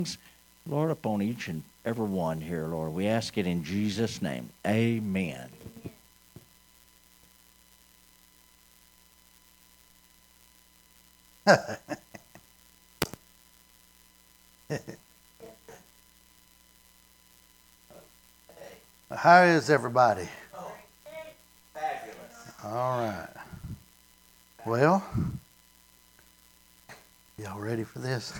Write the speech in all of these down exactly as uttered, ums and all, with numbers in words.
Lord, upon each and every one here, Lord. We ask it in Jesus' name. Amen. How is everybody? Oh, fabulous. All right. Well, y'all ready for this?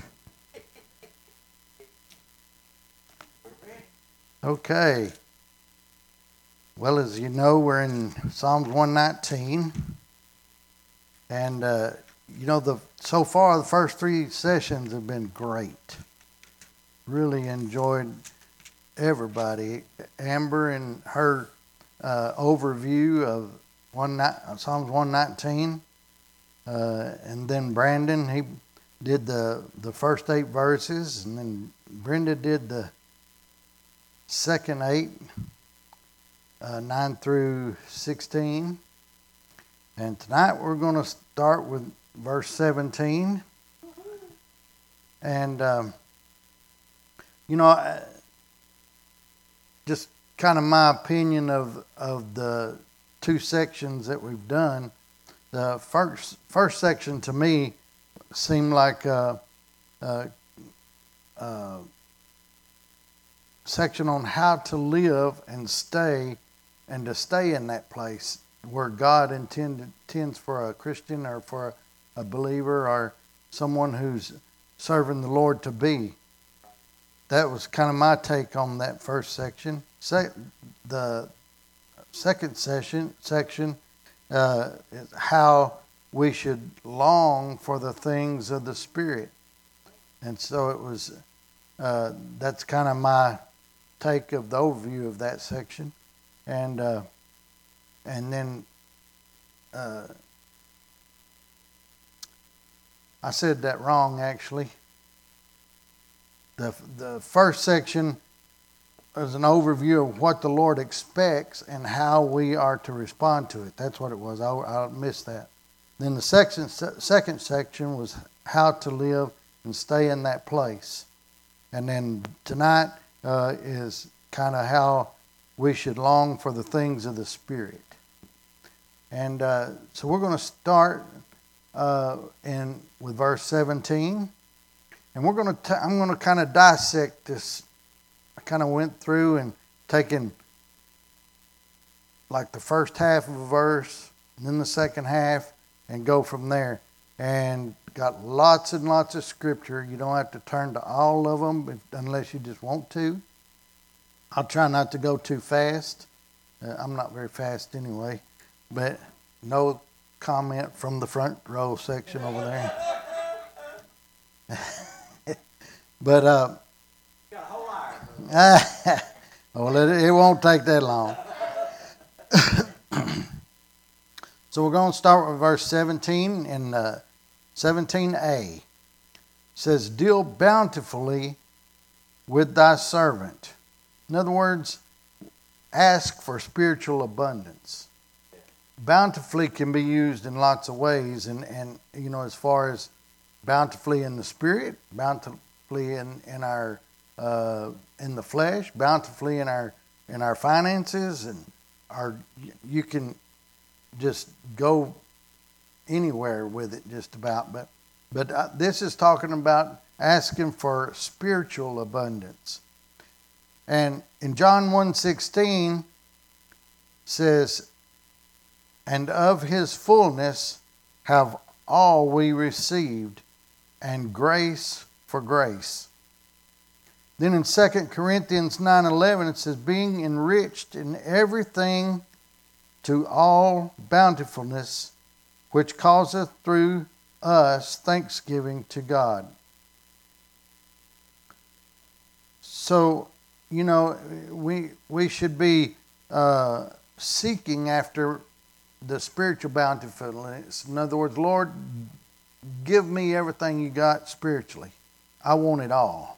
Okay. Well, as you know, we're in Psalms one nineteen. And, uh, you know, the so far the first three sessions have been great. Really enjoyed everybody. Amber and her uh, overview of one Psalms one nineteen. Uh, and then Brandon, he did the, the first eight verses. And then Brenda did the second eight, uh, nine through sixteen. And tonight we're going to start with verse seventeen. And, um, you know, just kind of my opinion of, of the two sections that we've done. The first first section to me seemed like a, a, a section on how to live and stay and to stay in that place where God intended, intends for a Christian or for a believer or someone who's serving the Lord to be. That was kind of my take on that first section. Se- the second session section uh, is how we should long for the things of the Spirit. And so it was, uh, that's kind of my take of the overview of that section. And uh, and then uh, I said that wrong, actually. The the first section is an overview of what the Lord expects and how we are to respond to it. That's what it was. I, I missed that. Then the section, second section was how to live and stay in that place. And then tonight uh, is kind of how we should long for the things of the Spirit. And uh, so we're going to start uh, in with verse seventeen. And we're going to I'm going to kind of dissect this. I kind of went through and taken like the first half of a verse and then the second half and go from there. And got lots and lots of scripture. You don't have to turn to all of them unless you just want to. I'll try not to go too fast. Uh, I'm not very fast anyway. But no comment from the front row section over there. But uh, well, it, it won't take that long. So we're going to start with verse seventeen in uh, seventeen a. It says, "Deal bountifully with thy servant." In other words, ask for spiritual abundance. Bountifully can be used in lots of ways, and, and you know, as far as bountifully in the spirit, bountifully in, in our uh, in the flesh, bountifully in our in our finances, and our you can just go anywhere with it, just about. But but uh, this is talking about asking for spiritual abundance. And in John one sixteen says, "And of his fullness have all we received, and grace for grace." Then in Second Corinthians nine eleven it says, "Being enriched in everything to all bountifulness, which causeth through us thanksgiving to God." So, you know, we we should be uh, seeking after the spiritual bountifulness. In other words, Lord, give me everything you got spiritually. I want it all.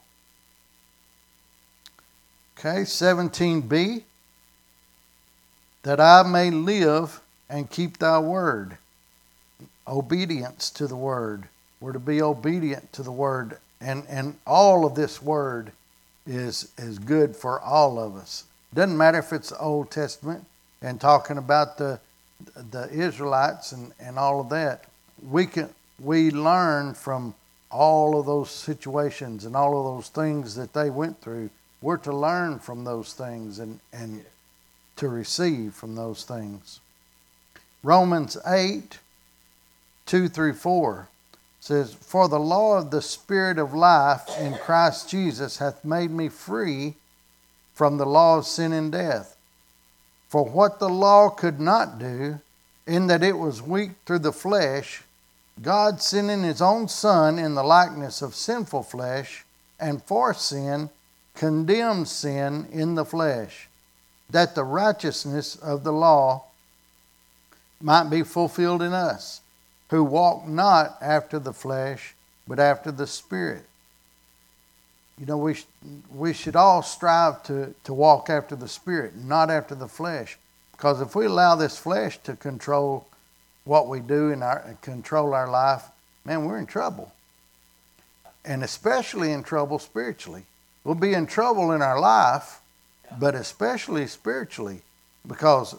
Okay, seventeen b. "That I may live and keep thy word." Obedience to the word. We're to be obedient to the word And and all of this word is is good for all of us. Doesn't matter if it's the Old Testament and talking about the the Israelites and, and all of that. We can we learn from all of those situations and all of those things that they went through. We're to learn from those things and, and to receive from those things. Romans eight, two through four says, "For the law of the Spirit of life in Christ Jesus hath made me free from the law of sin and death. For what the law could not do, in that it was weak through the flesh, God sending His own Son in the likeness of sinful flesh, and for sin, condemned sin in the flesh, that the righteousness of the law might be fulfilled in us, who walk not after the flesh, but after the Spirit." You know, we, sh- we should all strive to, to walk after the Spirit, not after the flesh. Because if we allow this flesh to control what we do and our, control our life, man, we're in trouble. And especially in trouble spiritually. We'll be in trouble in our life, but especially spiritually. Because,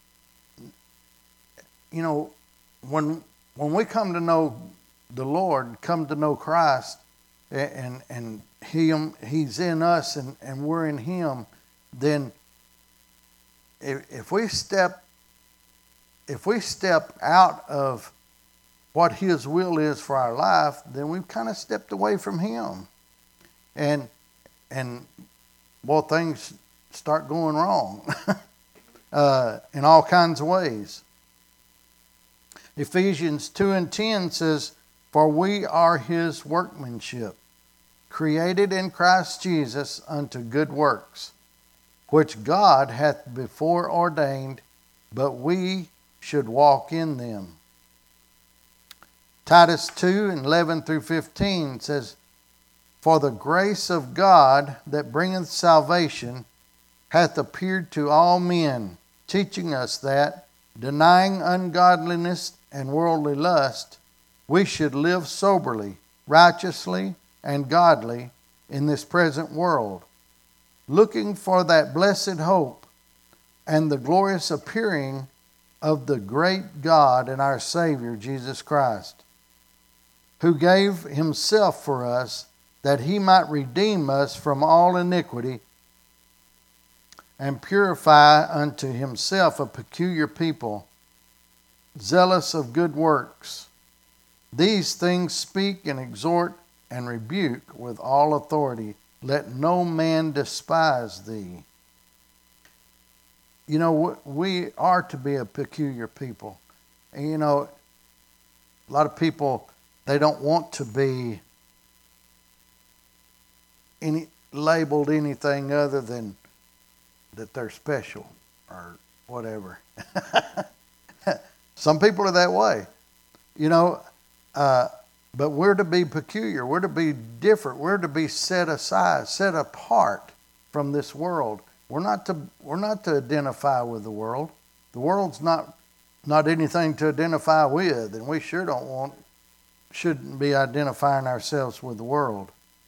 you know, when when we come to know the Lord, come to know Christ, and and Him, He's in us and, and we're in Him, then if, if we step if we step out of what His will is for our life, then we've kind of stepped away from Him. And and well, things start going wrong uh, in all kinds of ways. Ephesians two and ten says, "For we are His workmanship, created in Christ Jesus unto good works, which God hath before ordained, but we should walk in them." Titus two and eleven through fifteen says, "For the grace of God that bringeth salvation hath appeared to all men, teaching us that, denying ungodliness and worldly lust, we should live soberly, righteously, and godly in this present world, looking for that blessed hope and the glorious appearing of the great God and our Savior Jesus Christ, who gave Himself for us, that He might redeem us from all iniquity and purify unto Himself a peculiar people, zealous of good works. These things speak and exhort and rebuke with all authority. Let no man despise thee." You know, we are to be a peculiar people. And you know, a lot of people, they don't want to be any labeled anything other than that they're special or whatever. Some people are that way. You know, uh, but we're to be peculiar. We're to be different. We're to be set aside, set apart from this world. We're not to we're not to identify with the world. The world's not not anything to identify with, and we sure don't want shouldn't be identifying ourselves with the world.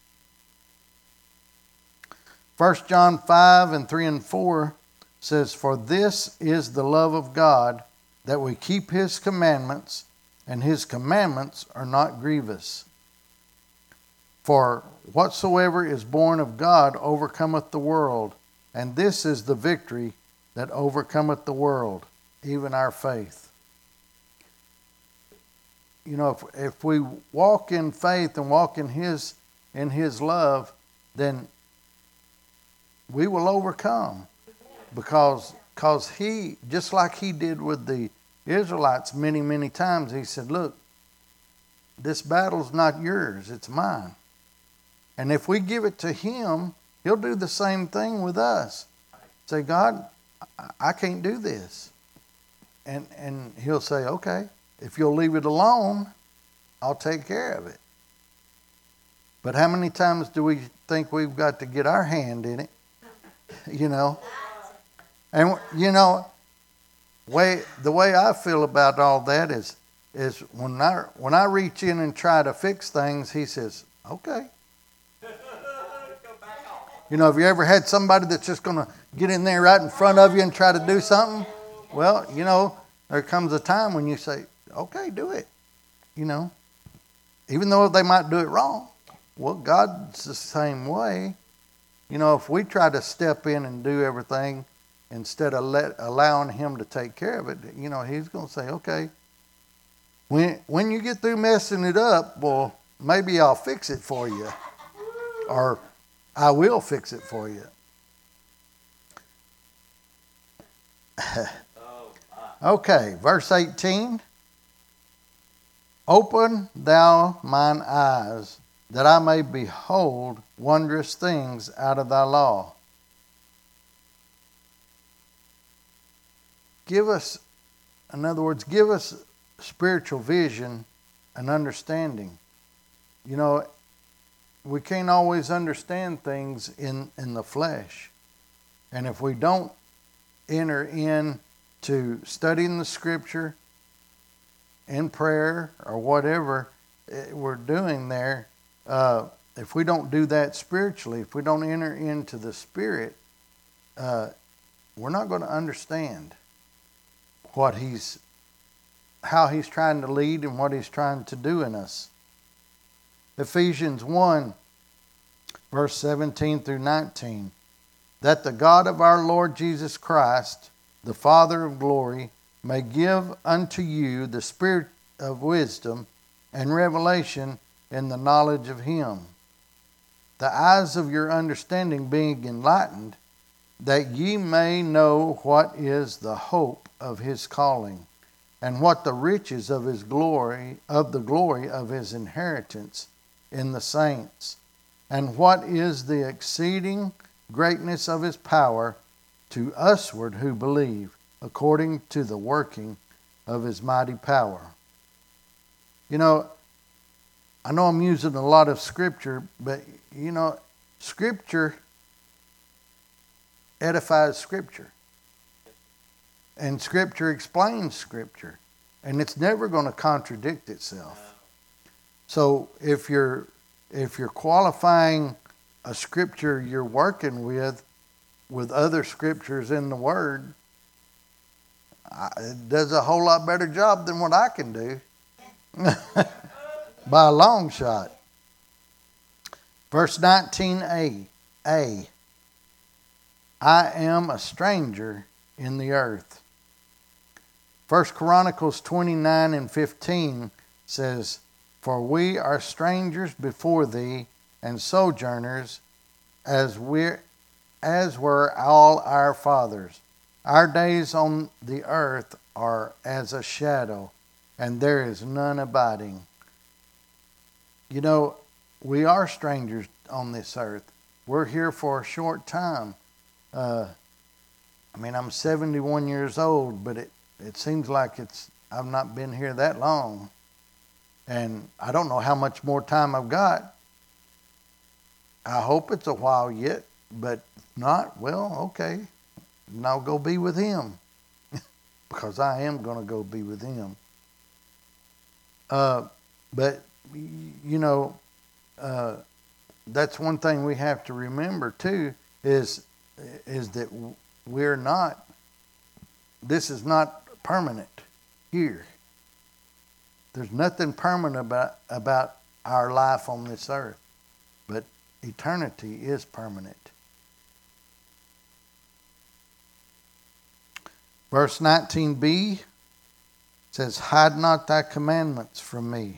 First John five and three and four says, "For this is the love of God, that we keep His commandments, and His commandments are not grievous. For whatsoever is born of God overcometh the world, and this is the victory that overcometh the world, even our faith." You know, if, if we walk in faith and walk in His in His love, then we will overcome. Because, because He, just like He did with the Israelites many, many times, He said, "Look, this battle's not yours, it's mine." And if we give it to Him, He'll do the same thing with us. Say, "God, I can't do this." And and He'll say, "Okay, if you'll leave it alone, I'll take care of it." But how many times do we think we've got to get our hand in it? You know? And, you know, way the way I feel about all that is is when I when I reach in and try to fix things, He says, "Okay, You know, have you ever had somebody that's just going to get in there right in front of you and try to do something? Well, you know, there comes a time when you say, okay, do it. You know, even though they might do it wrong. Well, God's the same way. You know, if we try to step in and do everything instead of let, allowing Him to take care of it, you know, He's going to say, okay, when, when you get through messing it up, well, maybe I'll fix it for you. Or I will fix it for you. Okay, verse eighteen. Open thou mine eyes, that I may behold wondrous things out of thy law. Give us, in other words, give us spiritual vision and understanding. You know, we can't always understand things in, in the flesh. And if we don't enter into studying the Scripture in prayer or whatever we're doing there, uh, if we don't do that spiritually, if we don't enter into the Spirit, uh, we're not going to understand what He's, how He's trying to lead and what He's trying to do in us. Ephesians one, verse seventeen through nineteen. That the God of our Lord Jesus Christ, the Father of glory, may give unto you the spirit of wisdom and revelation in the knowledge of Him, the eyes of your understanding being enlightened, that ye may know what is the hope of His calling, and what the riches of His glory, of the glory of His inheritance in the saints, and what is the exceeding greatness of His power to usward who believe, according to the working of His mighty power. You know, I know I'm using a lot of Scripture, but, you know, Scripture edifies Scripture. And Scripture explains Scripture. And it's never going to contradict itself. So if you're if you're qualifying a Scripture you're working with with other Scriptures in the Word, it does a whole lot better job than what I can do. By a long shot. Verse nineteen a. A. I am a stranger in the earth. First Chronicles twenty-nine and fifteen says, for we are strangers before thee and sojourners, as we as were all our fathers. Our days on the earth are as a shadow, and there is none abiding. You know, we are strangers on this earth. We're here for a short time. Uh, I mean, I'm seventy-one years old, but it, it seems like it's I've not been here that long. And I don't know how much more time I've got. I hope it's a while yet, but if not, well, okay. And I'll go be with Him. Because I am going to go be with Him. Uh, but, you know, uh, that's one thing we have to remember too, is, is that we're not, this is not permanent here. There's nothing permanent about, about our life on this earth. But eternity is permanent. Verse nineteen b says, hide not thy commandments from me.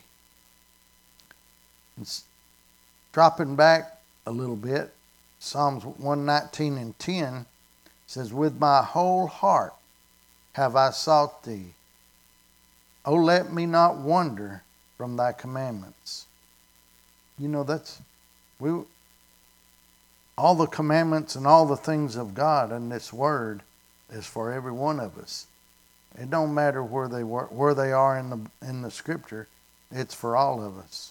It's dropping back a little bit. Psalms one nineteen and ten says, with my whole heart have I sought thee. Oh, let me not wander from thy commandments. You know, that's, we, all the commandments and all the things of God in this word is for every one of us. It don't matter where they were, where they are in the in the Scripture. It's for all of us.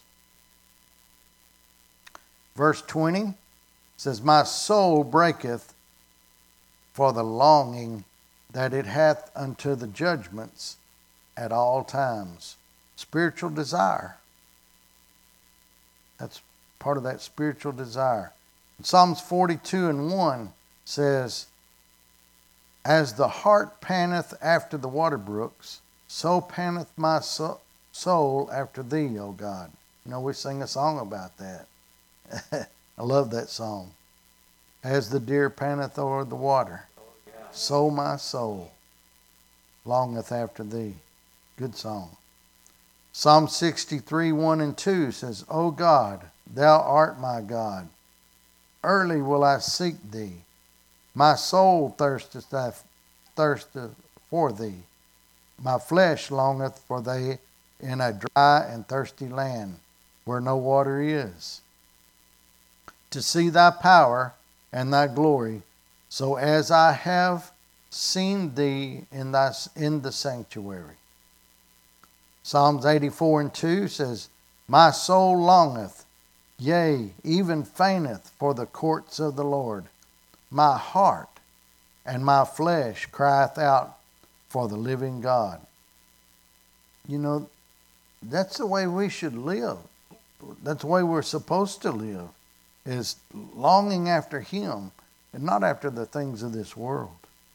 Verse twenty says, my soul breaketh for the longing that it hath unto the judgments at all times. Spiritual desire. That's part of that spiritual desire. Psalms forty-two and one says, as the hart panteth after the water brooks, so panteth my so- soul after thee, O God. You know, we sing a song about that. I love that song. As the deer panteth o'er the water, so my soul longeth after thee. Good song. Psalm sixty-three, one and two says, O God, thou art my God. Early will I seek thee. My soul thirsteth, thy, thirsteth for thee. My flesh longeth for thee in a dry and thirsty land where no water is, to see thy power and thy glory, so as I have seen thee in thy in the sanctuary. Psalms eighty-four and two says, my soul longeth, yea, even fainteth for the courts of the Lord. My heart and my flesh crieth out for the living God. You know, that's the way we should live. That's the way we're supposed to live, is longing after Him and not after the things of this world.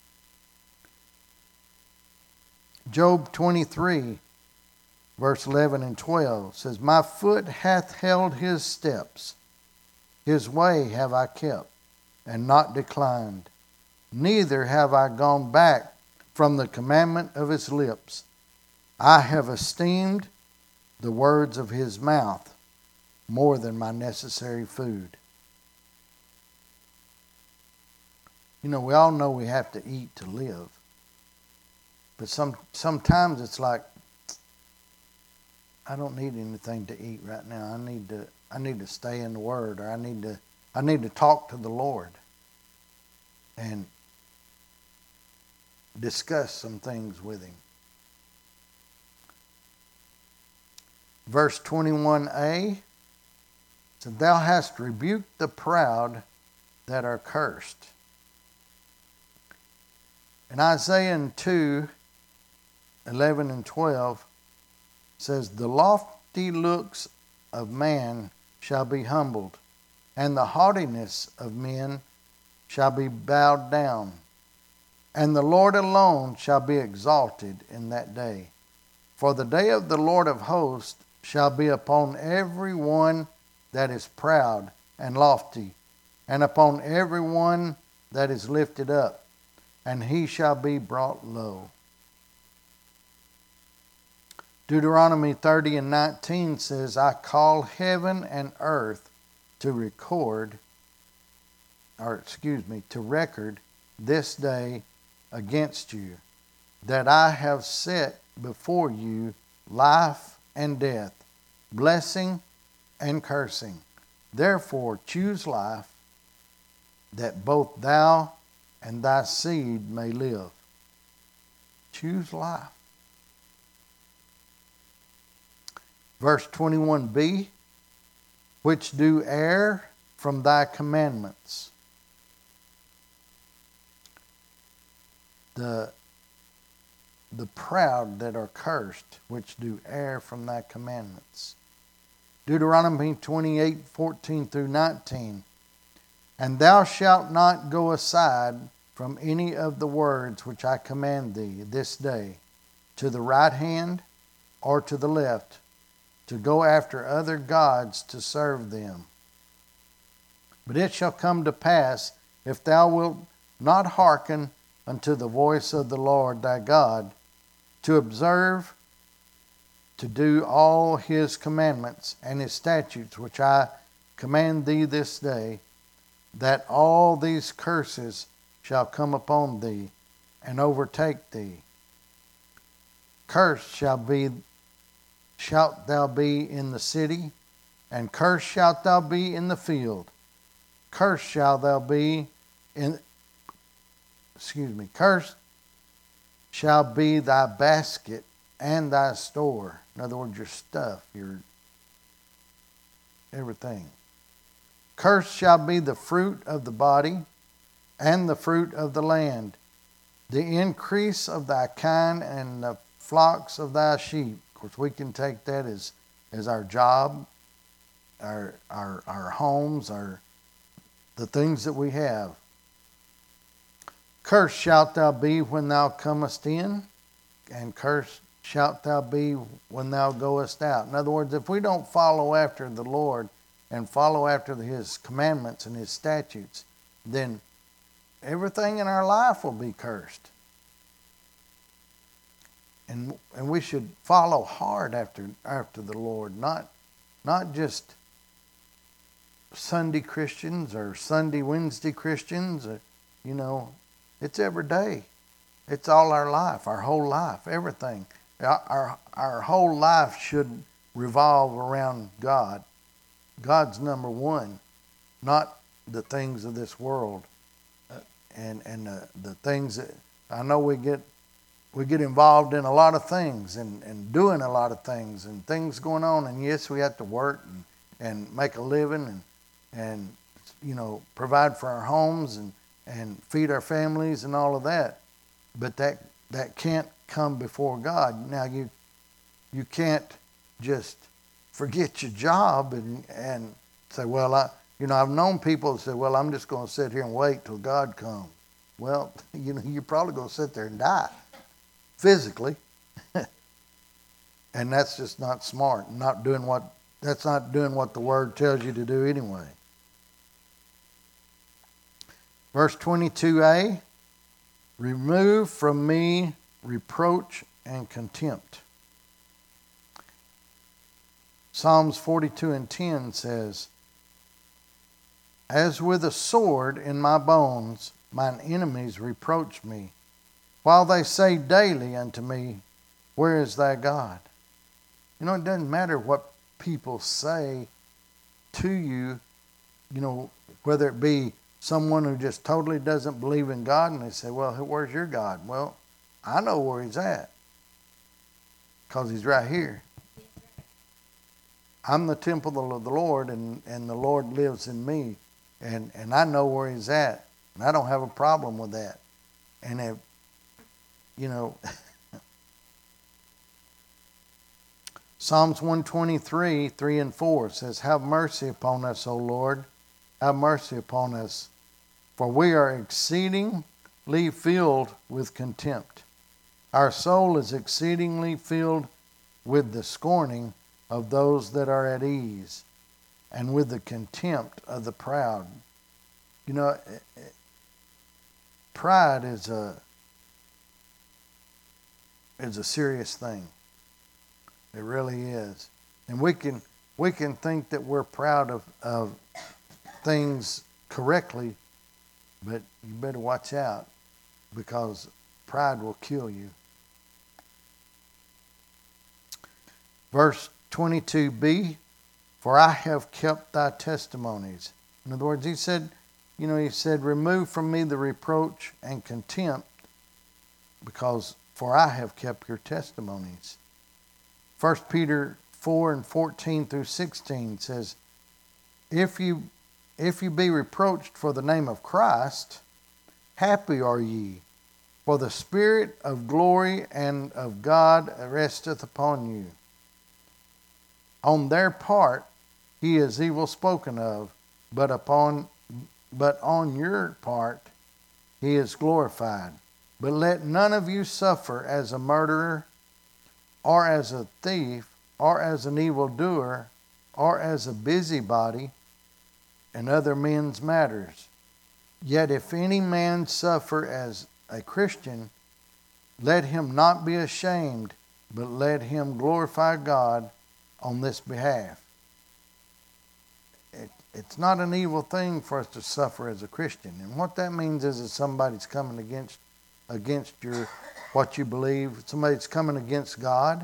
Job twenty-three, verse eleven and twelve says, my foot hath held His steps. His way have I kept, and not declined. Neither have I gone back from the commandment of His lips. I have esteemed the words of His mouth more than my necessary food. You know, we all know we have to eat to live. But some sometimes it's like, I don't need anything to eat right now. I need to I need to stay in the Word, or I need to I need to talk to the Lord and discuss some things with Him. Verse twenty-one a said, thou hast rebuked the proud that are cursed. In Isaiah two, eleven and twelve says, the lofty looks of man shall be humbled, and the haughtiness of men shall be bowed down, and the Lord alone shall be exalted in that day. For the day of the Lord of hosts shall be upon every one that is proud and lofty, and upon every one that is lifted up, and he shall be brought low. Deuteronomy thirty and nineteen says, I call heaven and earth to record, or excuse me, to record this day against you, that I have set before you life and death, blessing and cursing. Therefore choose life, that both thou and thy seed may live. Choose life. Verse twenty-one b, which do err from thy commandments. The, the proud that are cursed, which do err from thy commandments. Deuteronomy twenty-eight, fourteen through nineteen. And thou shalt not go aside from any of the words which I command thee this day, to the right hand or to the left, to go after other gods to serve them. But it shall come to pass, if thou wilt not hearken unto the voice of the Lord thy God, to observe to do all His commandments and His statutes which I command thee this day, that all these curses shall come upon thee and overtake thee. Cursed shall be shalt thou be in the city, and cursed shalt thou be in the field. Cursed shalt thou be in excuse me, cursed shall be thy basket and thy store. In other words, your stuff, your everything. Cursed shall be the fruit of the body and the fruit of the land, the increase of thy kind and the flocks of thy sheep. Of course, we can take that as, as our job, our, our, our homes, our the things that we have. Cursed shalt thou be when thou comest in, and cursed shalt thou be when thou goest out. In other words, if we don't follow after the Lord and follow after His commandments and His statutes, then everything in our life will be cursed. And and we should follow hard after after the Lord, not not just Sunday Christians or Sunday, Wednesday Christians. Or, you know, it's every day. It's all our life, our whole life, everything. Our, our, our whole life should revolve around God. God's number one, not the things of this world. Uh, and and uh, the things that, I know we get we get involved in a lot of things and, and doing a lot of things and things going on. And yes, we have to work and, and make a living and, and, you know, provide for our homes and, and feed our families and all of that. But that that can't come before God. Now, you you can't just forget your job and, and say, well, I, you know, I've known people that say, well, I'm just going to sit here and wait till God comes. Well, you know, you're probably going to sit there and die physically. And that's just not smart. Not doing what that's not doing what the Word tells you to do anyway. Verse twenty-two a, remove from me reproach and contempt. Psalms forty-two and ten says, as with a sword in my bones, mine enemies reproach me, while they say daily unto me, where is thy God? You know, it doesn't matter what people say to you, you know, whether it be someone who just totally doesn't believe in God, and they say, well, where's your God? Well, I know where He's at, because He's right here. I'm the temple of the Lord, and, and the Lord lives in me, and, and I know where He's at, and I don't have a problem with that. And if, you know, Psalms one twenty-three, three and four says, have mercy upon us, O Lord, have mercy upon us, for we are exceedingly filled with contempt. Our soul is exceedingly filled with the scorning of those that are at ease, and with the contempt of the proud. You know, pride is a is a serious thing. It really is. And we can we can think that we're proud of, of things correctly, but you better watch out, because pride will kill you. Verse twenty-two b, for I have kept thy testimonies. In other words, he said, you know, he said, remove from me the reproach and contempt, because for I have kept your testimonies. First Peter four and fourteen through sixteen says, if you if you be reproached for the name of Christ, happy are ye, for the Spirit of glory and of God resteth upon you. On their part he is evil spoken of, but upon but on your part he is glorified. But let none of you suffer as a murderer, or as a thief, or as an evildoer, or as a busybody in other men's matters. Yet if any man suffer as a Christian, let him not be ashamed, but let him glorify God on this behalf. It, it's not an evil thing for us to suffer as a Christian. And what that means is that somebody's coming against against your what you believe. Somebody's coming against God.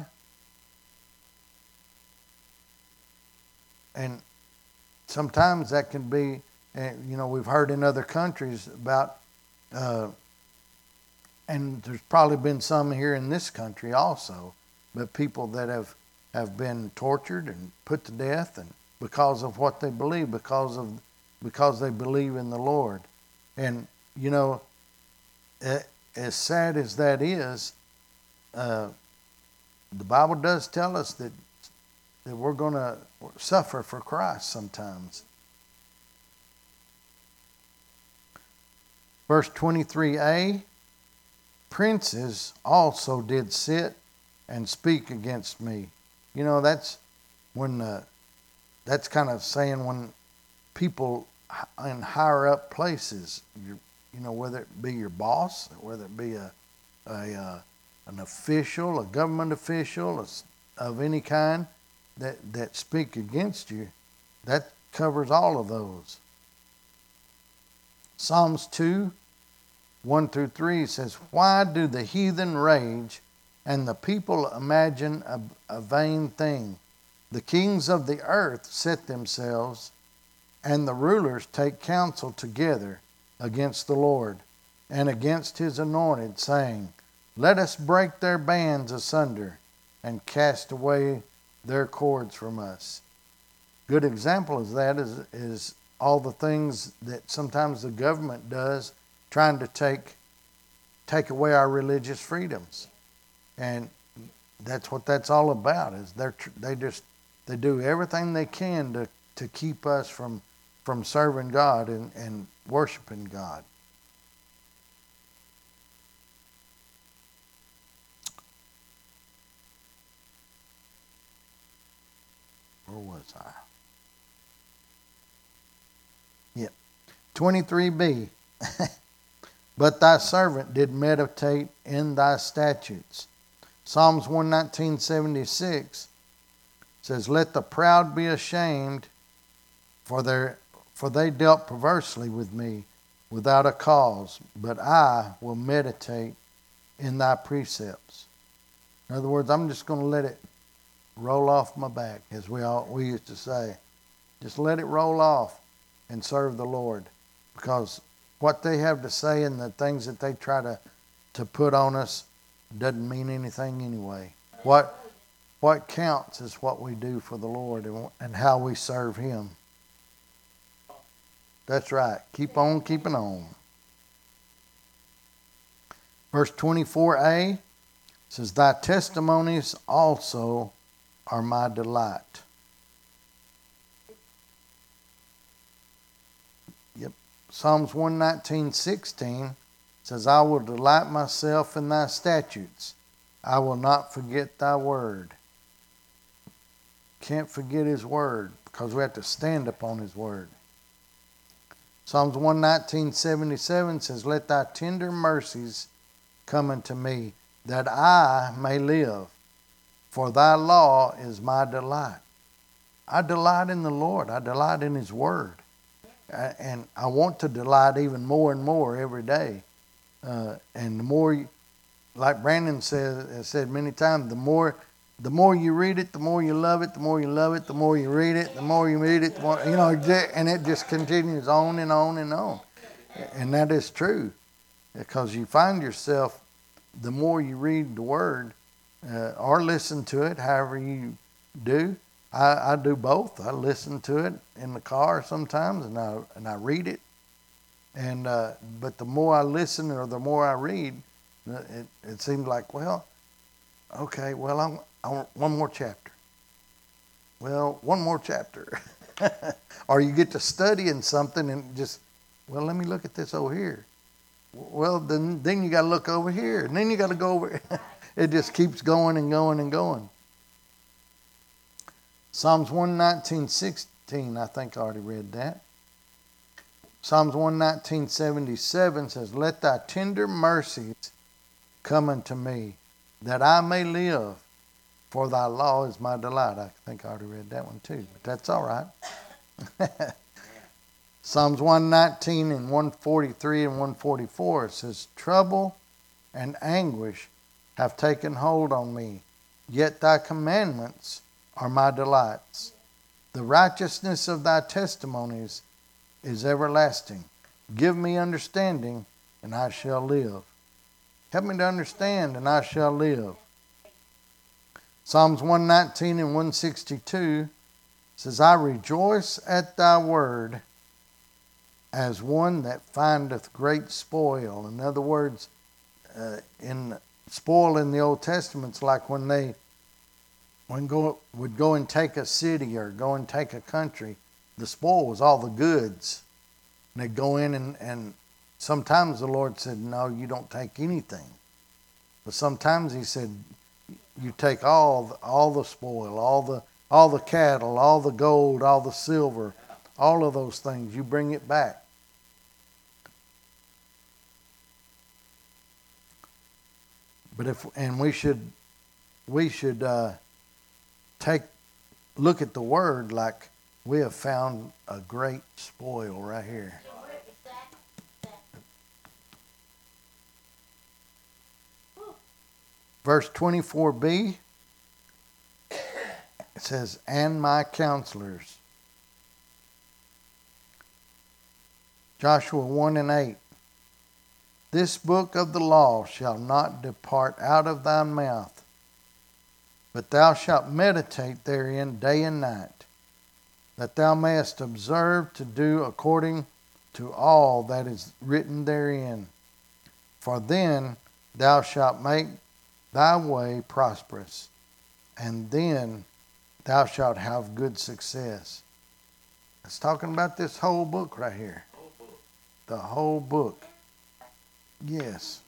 And sometimes that can be, you know, we've heard in other countries about, uh, and there's probably been some here in this country also, but people that have, have been tortured and put to death, and because of what they believe, because of because they believe in the Lord. And, you know, as sad as that is, uh, the Bible does tell us that that we're going to suffer for Christ sometimes. Verse twenty-three a, princes also did sit and speak against me. You know, that's when uh, that's kind of saying when people in higher up places, you, you know, whether it be your boss, whether it be a, a uh, an official, a government official of any kind that, that speak against you, that covers all of those. Psalms two, one through three says, why do the heathen rage and the people imagine a, a vain thing? The kings of the earth set themselves, and the rulers take counsel together against the Lord and against his anointed, saying, let us break their bands asunder and cast away their cords from us. Good example of that is, is all the things that sometimes the government does, trying to take take away our religious freedoms. And that's what that's all about, is they're they just they do everything they can to, to keep us from from serving God and, and worshiping God. Where was I? Yep. twenty-three b. But thy servant did meditate in thy statutes. Psalms one nineteen, seventy-six says, let the proud be ashamed, for their for they dealt perversely with me without a cause, but I will meditate in thy precepts. In other words, I'm just going to let it roll off my back, as we all we used to say. Just let it roll off and serve the Lord, because what they have to say and the things that they try to, to put on us doesn't mean anything anyway. What what counts is what we do for the Lord and, and how we serve Him. That's right. Keep on keeping on. Verse twenty-four a says, thy testimonies also are my delight. Yep. Psalms one nineteen, sixteen says, I will delight myself in thy statutes. I will not forget thy word. Can't forget his word, because we have to stand upon his word. Psalms one nineteen, seventy-seven says, let thy tender mercies come unto me, that I may live. For thy law is my delight. I delight in the Lord. I delight in his word. And I want to delight even more and more every day. Uh, and the more, you, like Brandon said, has said many times, the more the more you read it, the more you love it, the more you love it, the more you read it, the more you read it, the more, you know, and it just continues on and on and on. And that is true, because you find yourself, the more you read the word, uh, or listen to it, however you do. I, I do both. I listen to it in the car sometimes, and I and I read it. And uh, but the more I listen or the more I read, it it seems like, well, okay, well I'm, I want one more chapter. Well, one more chapter, or you get to studying something and just, well, let me look at this over here. Well, then then you got to look over here, and then you got to go over. It just keeps going and going and going. Psalms one nineteen, sixteen, I think I already read that. Psalms one nineteen, seventy-seven says, let thy tender mercies come unto me, that I may live, for thy law is my delight. I think I already read that one too, but that's all right. Psalms one nineteen and one forty-three and one forty-four says, trouble and anguish have taken hold on me, yet thy commandments are my delights. The righteousness of thy testimonies is everlasting. Give me understanding, and I shall live. Help me to understand, and I shall live. Psalms one nineteen and one sixty-two says, I rejoice at thy word as one that findeth great spoil. In other words, uh, in spoil in the Old Testament, it's like when they when go would go and take a city or go and take a country. The spoil was all the goods. And they'd go in and, and Sometimes the Lord said, no, you don't take anything. But sometimes he said, you take all, all the spoil, all the, all the cattle, all the gold, all the silver, all of those things. You bring it back. But if, and we should, we should uh, take, look at the word like we have found a great spoil right here. Verse twenty-four b, it says, and my counselors. Joshua one and eight. This book of the law shall not depart out of thy mouth, but thou shalt meditate therein day and night, that thou mayest observe to do according to all that is written therein. For then thou shalt make thy way prosperous, and then thou shalt have good success. It's talking about this whole book right here. The whole book. Yes.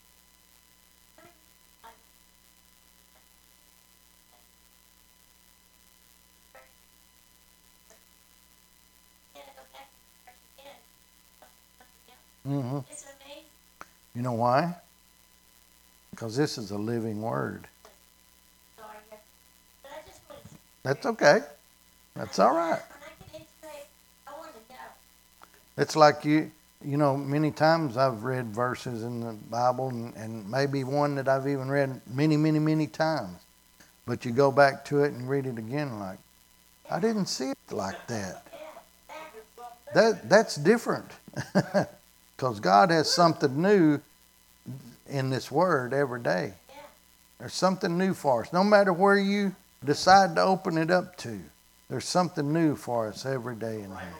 Mm-hmm. You know why? Because this is a living word. That's okay. That's all right. It's like you, you know, many times I've read verses in the Bible, and, and maybe one that I've even read many, many, many times. But you go back to it and read it again like, I didn't see it like that. That that's different. Because God has something new in this word every day. There's something new for us. No matter where you decide to open it up to, there's something new for us every day in here.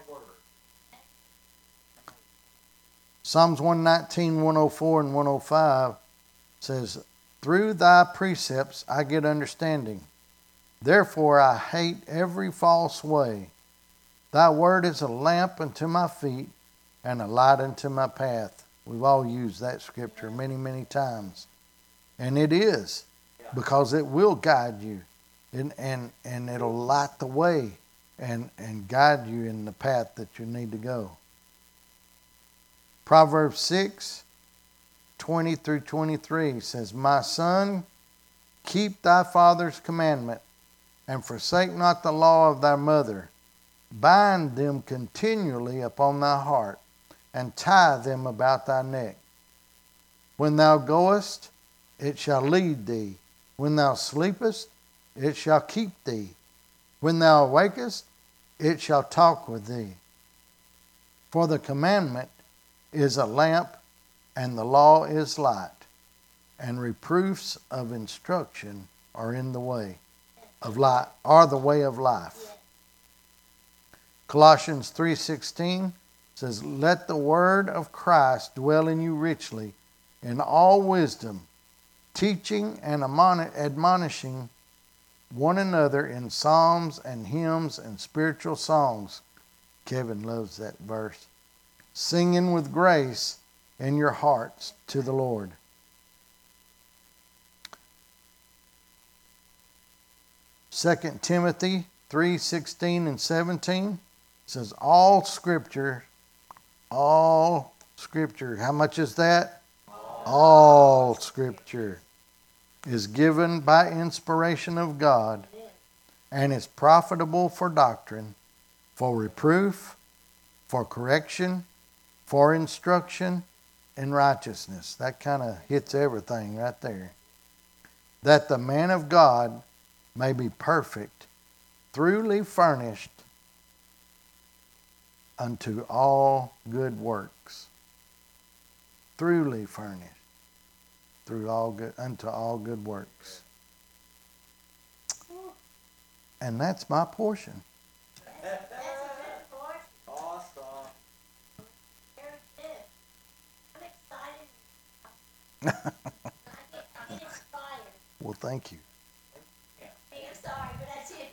Psalms one nineteen, one oh four, and one oh five says, through thy precepts I get understanding. Therefore I hate every false way. Thy word is a lamp unto my feet and a light unto my path. We've all used that scripture many, many times. And it is, because it will guide you. And, and, and it'll light the way and, and guide you in the path that you need to go. Proverbs six, twenty through twenty-three says, my son, keep thy father's commandment, and forsake not the law of thy mother. Bind them continually upon thy heart, and tie them about thy neck. When thou goest, it shall lead thee. When thou sleepest, it shall keep thee. When thou awakest, it shall talk with thee. For the commandment is a lamp, and the law is light, and reproofs of instruction are in the way of life, are the way of life. Colossians three sixteen says, let the word of Christ dwell in you richly, in all wisdom, teaching and admonishing one another in psalms and hymns and spiritual songs. Kevin loves that verse. Singing with grace in your hearts to the Lord. Second Timothy three sixteen and seventeen says, all scripture, all scripture, how much is that? All, all scripture is given by inspiration of God and is profitable for doctrine, for reproof, for correction, for instruction in righteousness. That kind of hits everything right there. That the man of God may be perfect, truly furnished unto all good works. Truly furnished through all good unto all good works. And that's my portion. Well, thank you. I'm sorry, but that's it.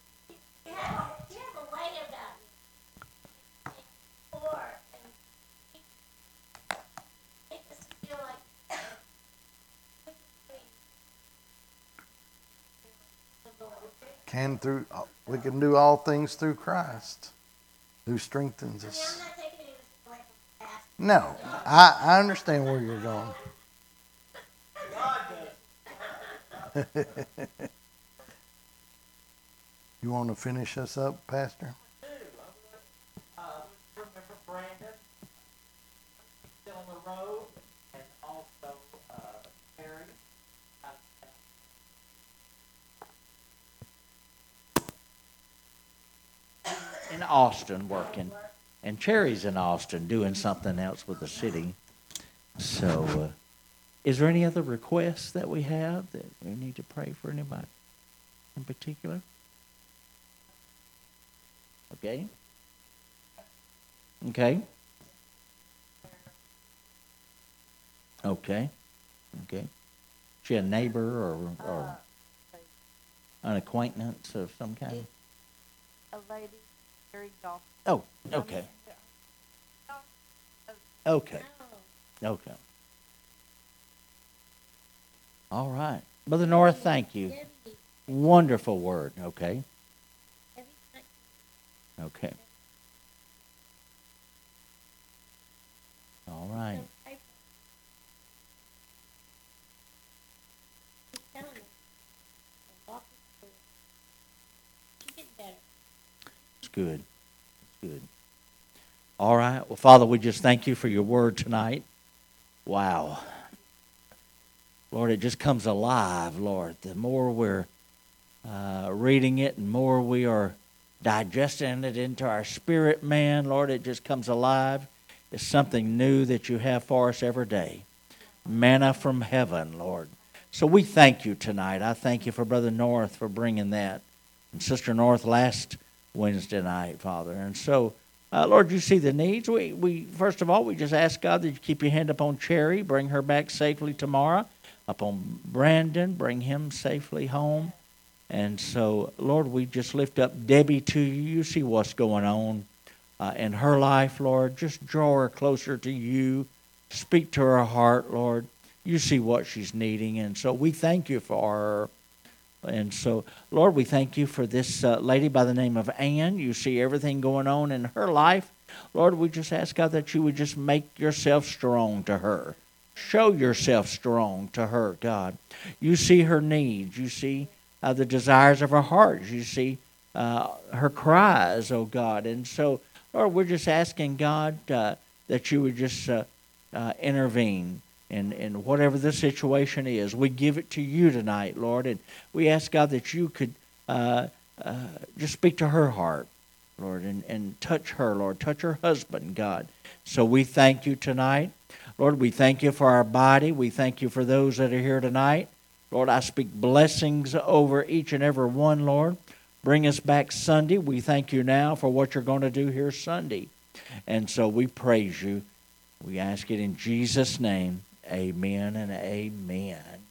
You have a, you have a way about you. Or, and can through we can do all things through Christ, who strengthens I mean, us. I'm not taking it away from past. No, I, I understand where you're going. You want to finish us up, Pastor? Uh, remember Brandon, still on the road, and also uh, Terry. In Austin working, and Cherry's in Austin doing something else with the city. So, uh, is there any other requests that we have that we need to pray for anybody in particular? Okay. Okay. Okay. Okay. She a neighbor or or an acquaintance of some kind? A lady, Mary Dawson. Oh, okay. Okay. Okay. All right. Brother North, thank you. Debbie, Wonderful word. Okay. Debbie, thank Okay. All right. you. I- Keep telling her. Walk her through it. She's getting better. It's good. It's good. All right. Well, Father, we just thank you for your word tonight. Wow. Lord, it just comes alive, Lord. The more we're uh, reading it and more we are digesting it into our spirit, man, Lord, it just comes alive. It's something new that you have for us every day. Manna from heaven, Lord. So we thank you tonight. I thank you for Brother North for bringing that. And Sister North last Wednesday night, Father. And so, uh, Lord, you see the needs. We, we First of all, we just ask God that you keep your hand upon Cherry, bring her back safely tomorrow. Upon Brandon, bring him safely home. And so, Lord, we just lift up Debbie to you. You see what's going on uh, in her life, Lord. Just draw her closer to you. Speak to her heart, Lord. You see what she's needing. And so we thank you for her. And so, Lord, we thank you for this uh, lady by the name of Ann. You see everything going on in her life. Lord, we just ask, God, that you would just make yourself strong to her. Show yourself strong to her, God. You see her needs. You see uh, the desires of her heart. You see uh, her cries, oh God. And so, Lord, we're just asking, God, uh, that you would just uh, uh, intervene in, in whatever the situation is. We give it to you tonight, Lord. And we ask, God, that you could uh, uh, just speak to her heart, Lord, and, and touch her, Lord. Touch her husband, God. So we thank you tonight. Lord, we thank you for our body. We thank you for those that are here tonight. Lord, I speak blessings over each and every one, Lord. Bring us back Sunday. We thank you now for what you're going to do here Sunday. And so we praise you. We ask it in Jesus' name. Amen and amen.